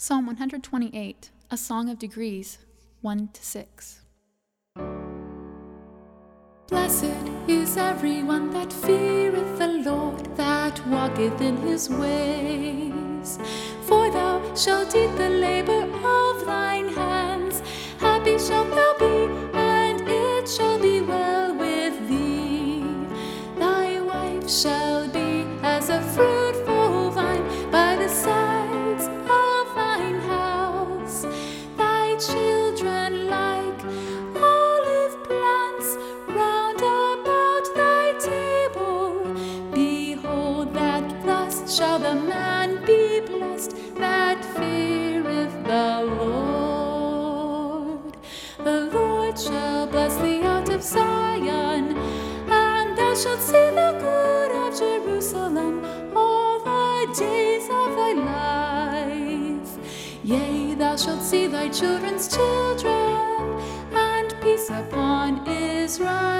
Psalm 128, a song of degrees, 1-6. Blessed is everyone that feareth the Lord, that walketh in his ways. For thou shalt eat the labor of thine hands. Happy shalt thou be, and it shall be well with thee. Thy wife shall be as a fruitful vine by the sides of thine house. Thy children like olive plants round about thy table. Behold, that thus shall the man be blessed that feareth the Lord. The Lord shall bless thee out of Zion, and thou shalt see the good of Jerusalem all the days of thy life. Yea, thou shalt see thy children's children, and peace upon Israel.